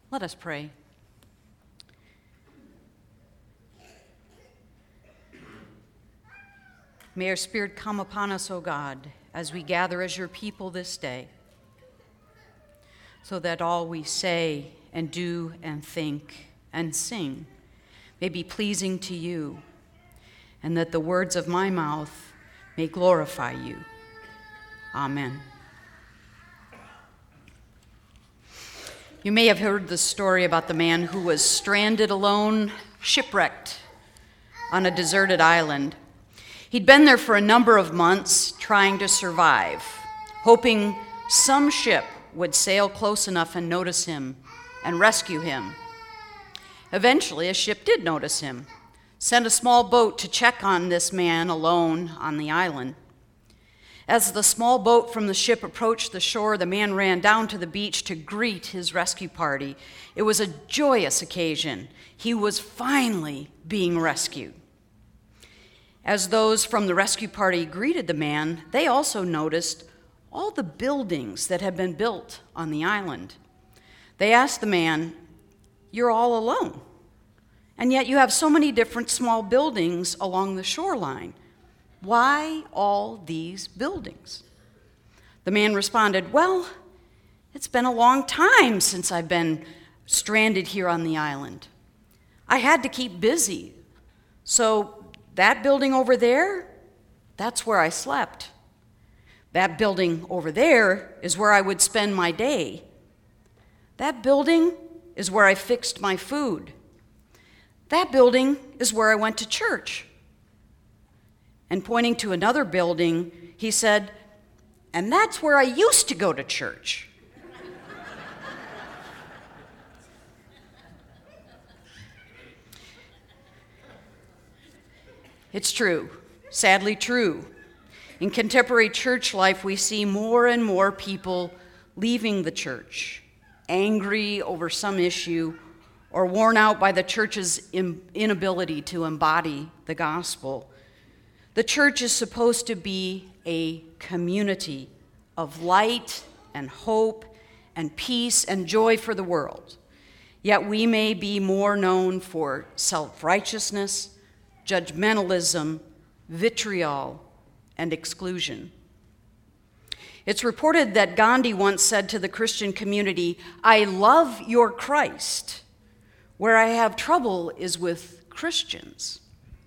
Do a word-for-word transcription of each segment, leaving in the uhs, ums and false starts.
Let us pray. May your Spirit come upon us, O God, as we gather as your people this day, so that all we say and do and think and sing may be pleasing to you, and that the words of my mouth may glorify you. Amen. You may have heard the story about the man who was stranded alone, shipwrecked on a deserted island. He'd been there for a number of months trying to survive, hoping some ship would sail close enough and notice him and rescue him. Eventually, a ship did notice him, sent a small boat to check on this man alone on the island. As the small boat from the ship approached the shore, the man ran down to the beach to greet his rescue party. It was a joyous occasion. He was finally being rescued. As those from the rescue party greeted the man, they also noticed all the buildings that had been built on the island. They asked the man, "You're all alone, and yet you have so many different small buildings along the shoreline. Why all these buildings?" The man responded, "Well, it's been a long time since I've been stranded here on the island. I had to keep busy. So that building over there, that's where I slept. That building over there is where I would spend my day. That building is where I fixed my food. That building is where I went to church." And pointing to another building, he said, "And that's where I used to go to church." It's true, sadly true. In contemporary church life, we see more and more people leaving the church, angry over some issue, or worn out by the church's inability to embody the gospel. The church is supposed to be a community of light and hope and peace and joy for the world. Yet we may be more known for self-righteousness, judgmentalism, vitriol, and exclusion. It's reported that Gandhi once said to the Christian community, "I love your Christ. Where I have trouble is with Christians."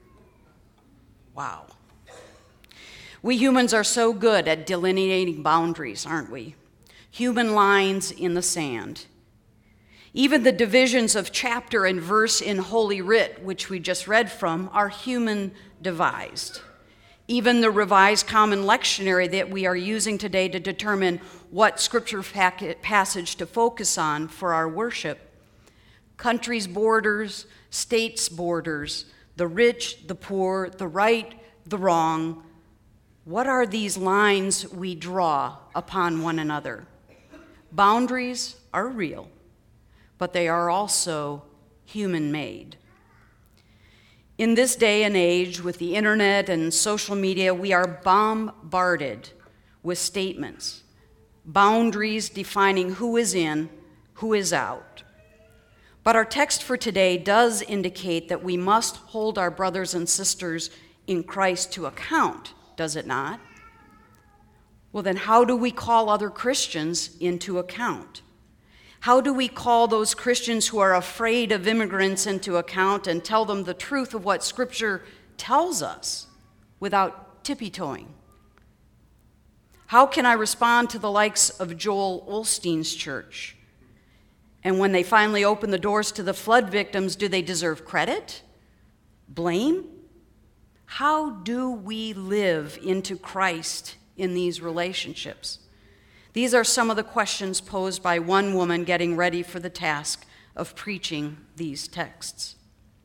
Wow. We humans are so good at delineating boundaries, aren't we? Human lines in the sand. Even the divisions of chapter and verse in Holy Writ, which we just read from, are human devised. Even the Revised Common Lectionary that we are using today to determine what scripture passage to focus on for our worship. Countries' borders, states' borders, the rich, the poor, the right, the wrong. What are these lines we draw upon one another? Boundaries are real, but they are also human-made. In this day and age, with the internet and social media, we are bombarded with statements, boundaries defining who is in, who is out. But our text for today does indicate that we must hold our brothers and sisters in Christ to account, does it not? Well, then how do we call other Christians into account? How do we call those Christians who are afraid of immigrants into account and tell them the truth of what Scripture tells us without tippy-toeing? How can I respond to the likes of Joel Osteen's church? And when they finally open the doors to the flood victims, do they deserve credit? Blame? How do we live into Christ in these relationships? These are some of the questions posed by one woman getting ready for the task of preaching these texts.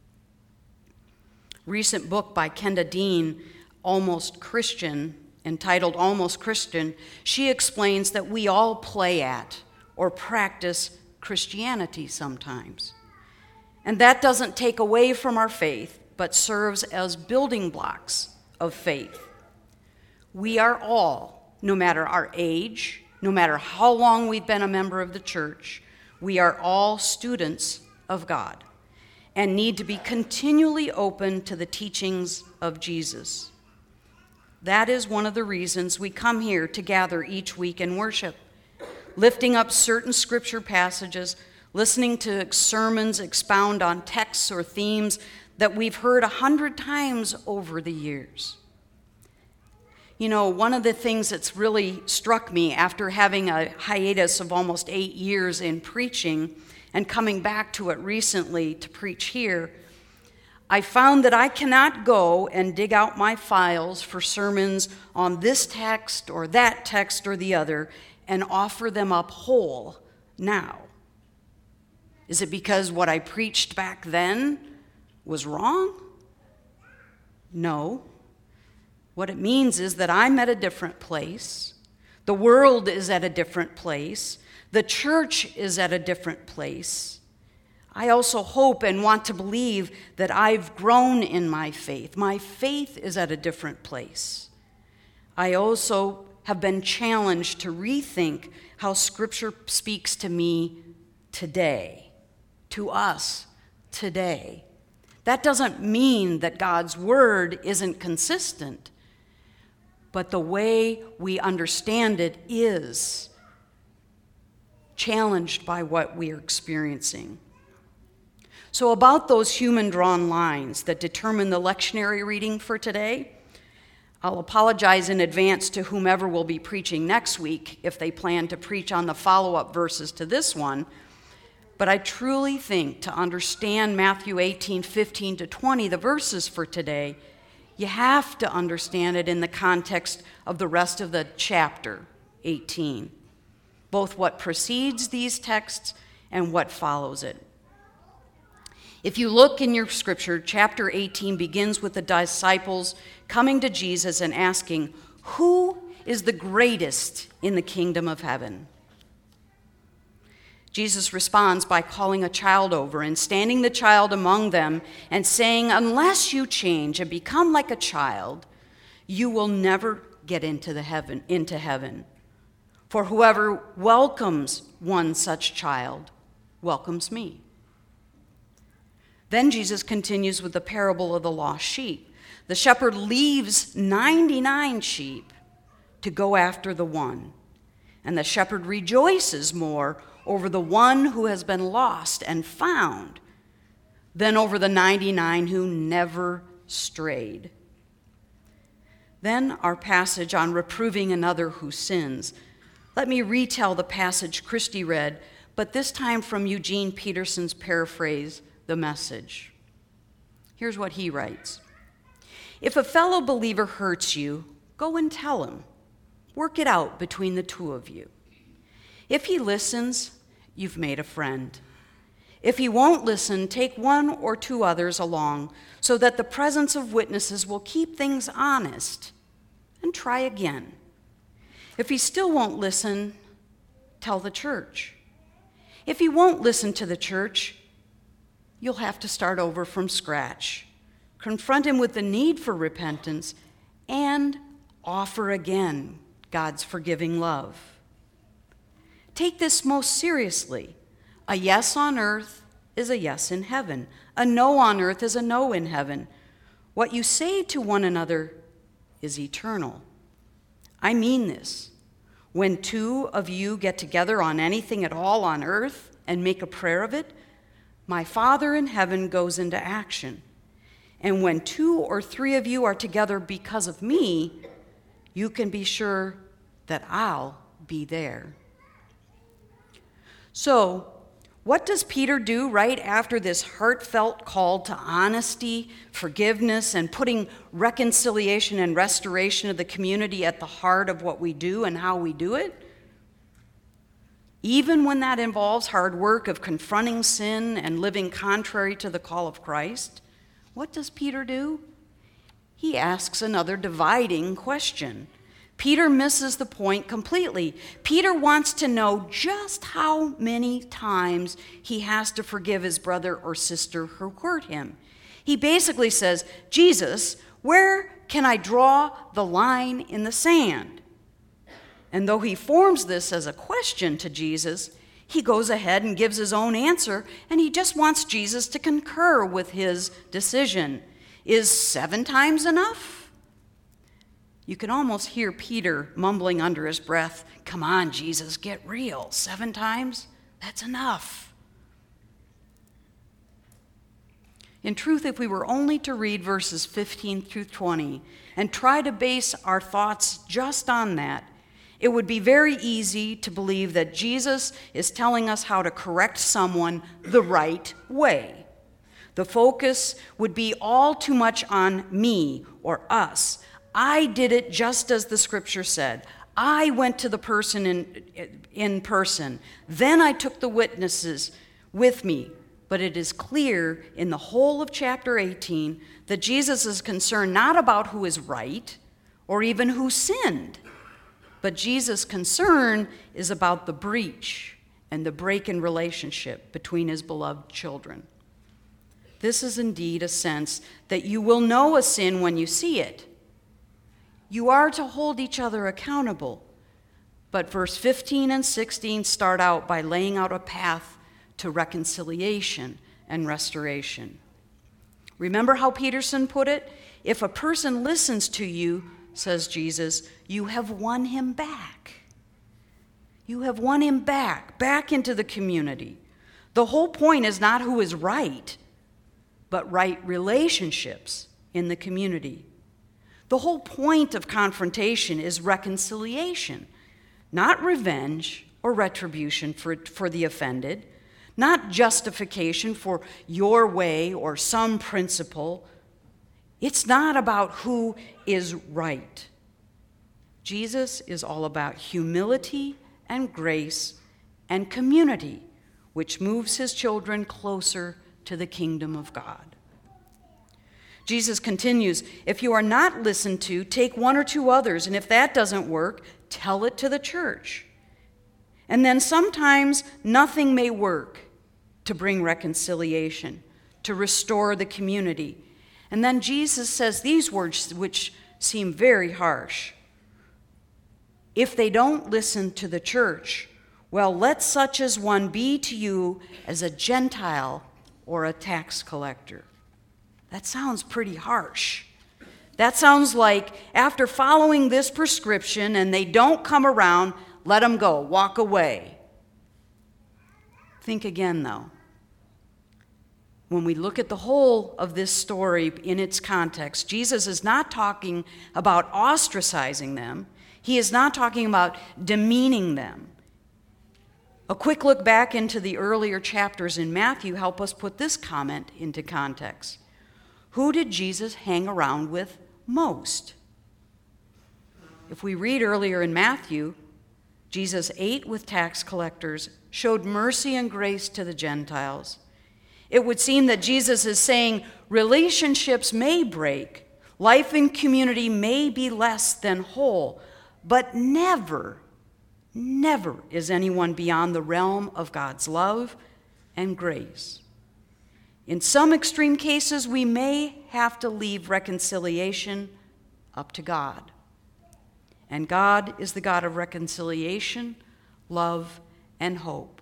Recent book by Kenda Dean, Almost Christian, entitled Almost Christian, she explains that we all play at or practice Christianity sometimes. And that doesn't take away from our faith, but serves as building blocks of faith. We are all, no matter our age, no matter how long we've been a member of the church, We are all students of God and need to be continually open to the teachings of Jesus. That is one of the reasons we come here to gather each week in worship, lifting up certain scripture passages, listening to sermons expound on texts or themes that we've heard a hundred times over the years. You know, one of the things that's really struck me after having a hiatus of almost eight years in preaching and coming back to it recently to preach here, I found that I cannot go and dig out my files for sermons on this text or that text or the other and offer them up whole now. Is it because what I preached back then was wrong? No. What it means is that I'm at a different place. The world is at a different place. The church is at a different place. I also hope and want to believe that I've grown in my faith. My faith is at a different place. I also have been challenged to rethink how Scripture speaks to me today, to us today. That doesn't mean that God's Word isn't consistent, but the way we understand it is challenged by what we are experiencing. So about those human-drawn lines that determine the lectionary reading for today, I'll apologize in advance to whomever will be preaching next week if they plan to preach on the follow-up verses to this one, but I truly think to understand Matthew eighteen, fifteen to twenty, the verses for today, you have to understand it in the context of the rest of the chapter, eighteen, both what precedes these texts and what follows it. If you look in your scripture, chapter eighteen begins with the disciples coming to Jesus and asking, "Who is the greatest in the kingdom of heaven?" Jesus responds by calling a child over and standing the child among them and saying, "Unless you change and become like a child, you will never get into the heaven, into heaven. For whoever welcomes one such child welcomes me." Then Jesus continues with the parable of the lost sheep. The shepherd leaves ninety-nine sheep to go after the one, and the shepherd rejoices more over the one who has been lost and found than over the ninety-nine who never strayed. Then our passage on reproving another who sins. Let me retell the passage Christy read, but this time from Eugene Peterson's paraphrase, The Message. Here's what he writes. "If a fellow believer hurts you, go and tell him. Work it out between the two of you. If he listens, you've made a friend. If he won't listen, take one or two others along so that the presence of witnesses will keep things honest, and try again. If he still won't listen, tell the church. If he won't listen to the church, you'll have to start over from scratch. Confront him with the need for repentance and offer again God's forgiving love. Take this most seriously. A yes on earth is a yes in heaven. A no on earth is a no in heaven. What you say to one another is eternal. I mean this. When two of you get together on anything at all on earth and make a prayer of it, my Father in heaven goes into action. And when two or three of you are together because of me, you can be sure that I'll be there." So, what does Peter do right after this heartfelt call to honesty, forgiveness, and putting reconciliation and restoration of the community at the heart of what we do and how we do it? Even when that involves hard work of confronting sin and living contrary to the call of Christ, what does Peter do? He asks another dividing question. Peter misses the point completely. Peter wants to know just how many times he has to forgive his brother or sister who hurt him. He basically says, "Jesus, where can I draw the line in the sand?" And though he forms this as a question to Jesus, He goes ahead and gives his own answer, and he just wants Jesus to concur with his decision. Is seven times enough? You can almost hear Peter mumbling under his breath, "Come on, Jesus, get real. Seven times? That's enough." In truth, if we were only to read verses fifteen through twenty and try to base our thoughts just on that, it would be very easy to believe that Jesus is telling us how to correct someone the right way. The focus would be all too much on me or us. I did it just as the scripture said. I went to the person in, in person. Then I took the witnesses with me. But it is clear in the whole of chapter eighteen that Jesus is concerned not about who is right or even who sinned, but Jesus' concern is about the breach and the break in relationship between his beloved children. This is indeed a sense that you will know a sin when you see it. You are to hold each other accountable. But verse fifteen and sixteen start out by laying out a path to reconciliation and restoration. Remember how Peterson put it? If a person listens to you, says Jesus, you have won him back. You have won him back, back into the community. The whole point is not who is right, but right relationships in the community. The whole point of confrontation is reconciliation, not revenge or retribution for, for the offended, not justification for your way or some principle. It's not about who is right. Jesus is all about humility and grace and community, which moves his children closer to the kingdom of God. Jesus continues, if you are not listened to, take one or two others, and if that doesn't work, tell it to the church. And then sometimes nothing may work to bring reconciliation, to restore the community. And then Jesus says these words, which seem very harsh. If they don't listen to the church, well, let such as one be to you as a Gentile or a tax collector. That sounds pretty harsh. That sounds like after following this prescription and they don't come around, let them go, walk away. Think again, though. When we look at the whole of this story in its context, Jesus is not talking about ostracizing them. He is not talking about demeaning them. A quick look back into the earlier chapters in Matthew help us put this comment into context. Who did Jesus hang around with most? If we read earlier in Matthew, Jesus ate with tax collectors, showed mercy and grace to the Gentiles. It would seem that Jesus is saying relationships may break, life in community may be less than whole, but never, never is anyone beyond the realm of God's love and grace. In some extreme cases, we may have to leave reconciliation up to God. And God is the God of reconciliation, love, and hope.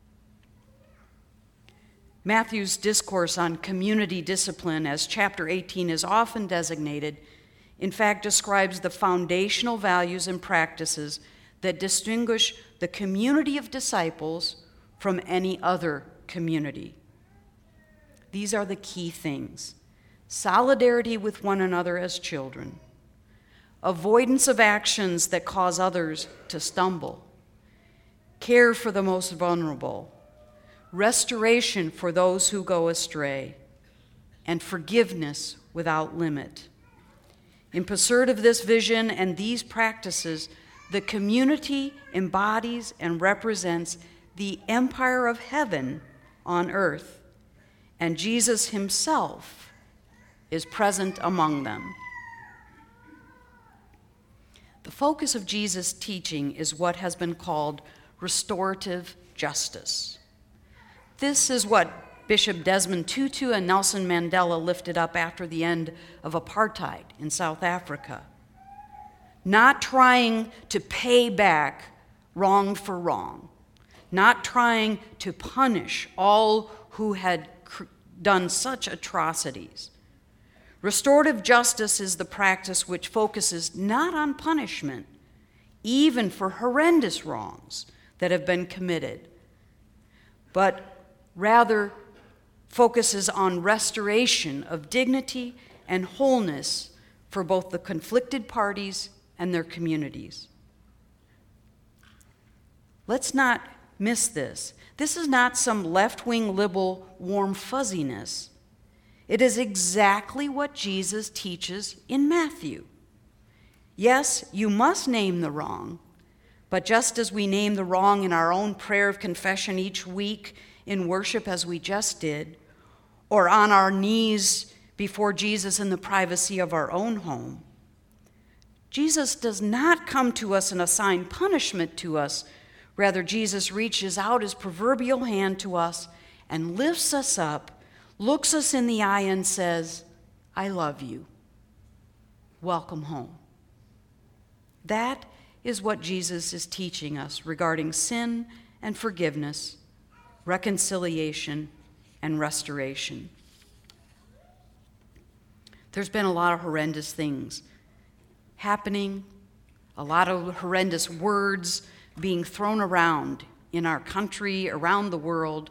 Matthew's discourse on community discipline, as chapter eighteen is often designated, in fact describes the foundational values and practices that distinguish the community of disciples from any other community. These are the key things: solidarity with one another as children, avoidance of actions that cause others to stumble, care for the most vulnerable, restoration for those who go astray, and forgiveness without limit. In pursuit of this vision and these practices, the community embodies and represents the empire of heaven on earth, and Jesus himself is present among them. The focus of Jesus' teaching is what has been called restorative justice. This is what Bishop Desmond Tutu and Nelson Mandela lifted up after the end of apartheid in South Africa. Not trying to pay back wrong for wrong, not trying to punish all who had cr- done such atrocities. Restorative justice is the practice which focuses not on punishment, even for horrendous wrongs that have been committed, but rather focuses on restoration of dignity and wholeness for both the conflicted parties and their communities. Let's not miss this. This is not some left-wing liberal warm fuzziness. It is exactly what Jesus teaches in Matthew. Yes, you must name the wrong, but just as we name the wrong in our own prayer of confession each week in worship as we just did, or on our knees before Jesus in the privacy of our own home, Jesus does not come to us and assign punishment to us. Rather, Jesus reaches out his proverbial hand to us and lifts us up, looks us in the eye and says, I love you. Welcome home. That is what Jesus is teaching us regarding sin and forgiveness, reconciliation, and restoration. There's been a lot of horrendous things happening, a lot of horrendous words being thrown around in our country, around the world.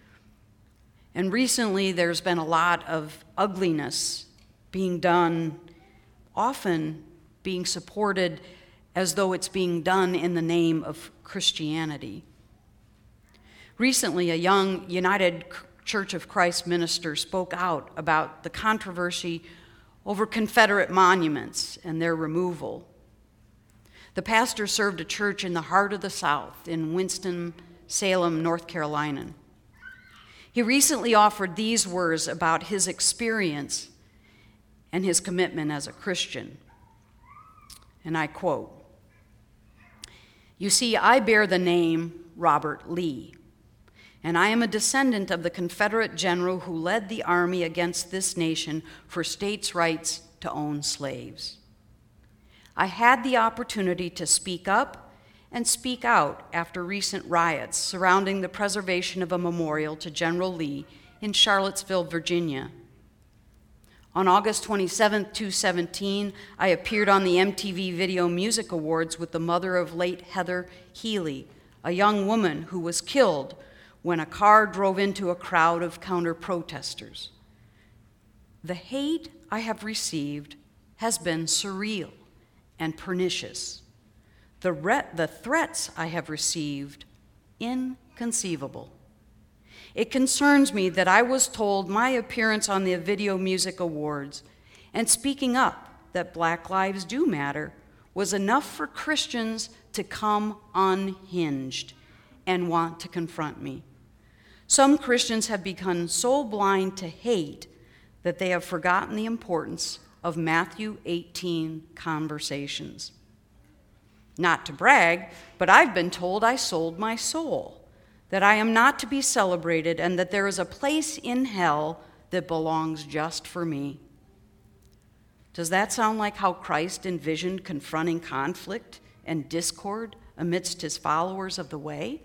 And recently there's been a lot of ugliness being done, often being supported as though it's being done in the name of Christianity. Recently, a young United Church of Christ minister spoke out about the controversy over Confederate monuments and their removal. The pastor served a church in the heart of the South in Winston-Salem, North Carolina. He recently offered these words about his experience and his commitment as a Christian. And I quote, "You see, I bear the name Robert Lee, and I am a descendant of the Confederate general who led the army against this nation for states' rights to own slaves. I had the opportunity to speak up and speak out after recent riots surrounding the preservation of a memorial to General Lee in Charlottesville, Virginia. On August twenty-seventh, twenty seventeen, I appeared on the M T V Video Music Awards with the mother of late Heather Healy, a young woman who was killed when a car drove into a crowd of counter-protesters. The hate I have received has been surreal and pernicious. The, re- the threats I have received, inconceivable. It concerns me that I was told my appearance on the Video Music Awards and speaking up that Black lives do matter was enough for Christians to come unhinged and want to confront me. Some Christians have become so blind to hate that they have forgotten the importance of Matthew eighteen conversations. Not to brag, but I've been told I sold my soul, that I am not to be celebrated, and that there is a place in hell that belongs just for me. Does that sound like how Christ envisioned confronting conflict and discord amidst his followers of the way?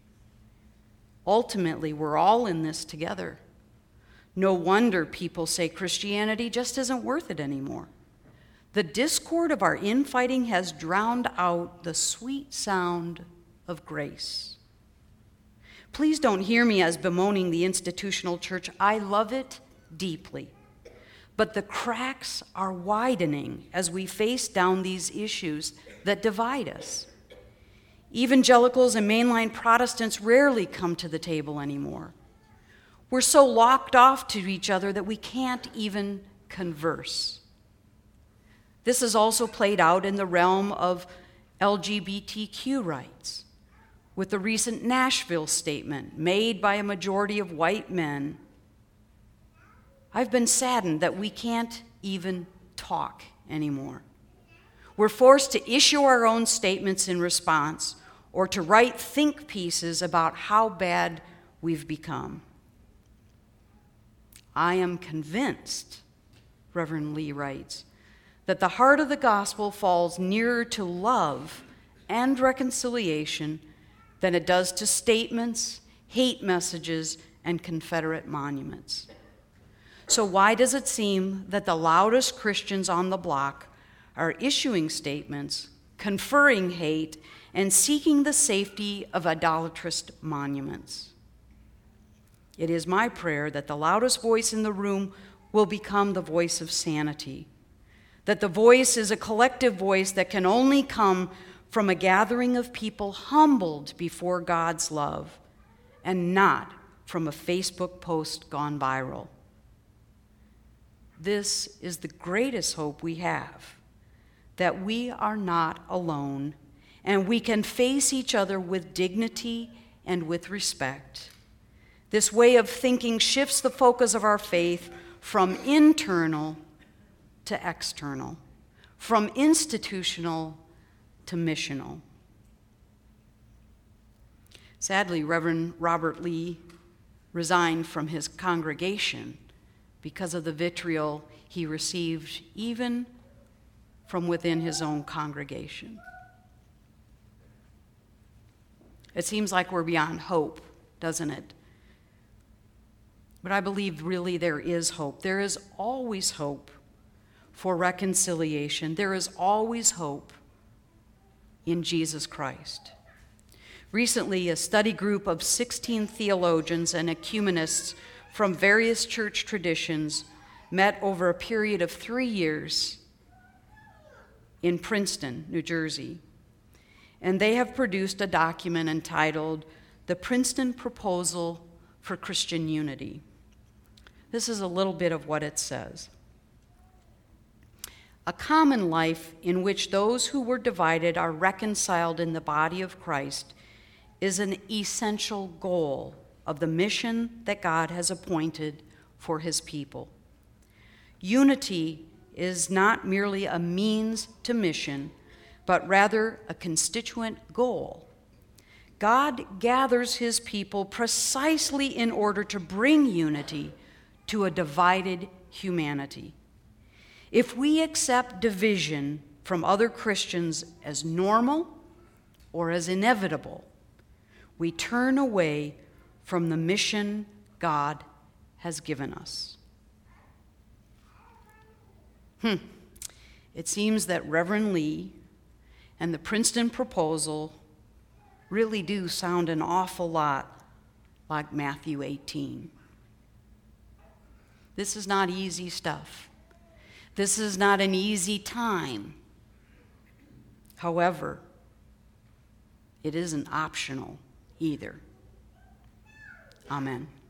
Ultimately, we're all in this together. No wonder people say Christianity just isn't worth it anymore. The discord of our infighting has drowned out the sweet sound of grace. Please don't hear me as bemoaning the institutional church. I love it deeply. But the cracks are widening as we face down these issues that divide us. Evangelicals and mainline Protestants rarely come to the table anymore. We're so locked off to each other that we can't even converse. This is also played out in the realm of L G B T Q rights, with the recent Nashville statement made by a majority of white men. I've been saddened that we can't even talk anymore. We're forced to issue our own statements in response or to write think pieces about how bad we've become. I am convinced, Reverend Lee writes, that the heart of the gospel falls nearer to love and reconciliation than it does to statements, hate messages, and Confederate monuments. So why does it seem that the loudest Christians on the block are issuing statements, conferring hate, and seeking the safety of idolatrous monuments? It is my prayer that the loudest voice in the room will become the voice of sanity, that the voice is a collective voice that can only come from a gathering of people humbled before God's love, and not from a Facebook post gone viral. This is the greatest hope we have, that we are not alone, and we can face each other with dignity and with respect. This way of thinking shifts the focus of our faith from internal to external, from institutional to missional. Sadly, Reverend Robert Lee resigned from his congregation because of the vitriol he received even from within his own congregation. It seems like we're beyond hope, doesn't it? But I believe really there is hope. There is always hope for reconciliation. There is always hope in Jesus Christ. Recently, a study group of sixteen theologians and ecumenists from various church traditions met over a period of three years in Princeton, New Jersey. And they have produced a document entitled The Princeton Proposal for Christian Unity. This is a little bit of what it says. A common life in which those who were divided are reconciled in the body of Christ is an essential goal of the mission that God has appointed for his people. Unity is not merely a means to mission, but rather a constituent goal. God gathers his people precisely in order to bring unity to a divided humanity. If we accept division from other Christians as normal or as inevitable, we turn away from the mission God has given us. Hmm. It seems that Reverend Lee and the Princeton proposal really do sound an awful lot like Matthew eighteen. This is not easy stuff. This is not an easy time. However, it isn't optional either. Amen.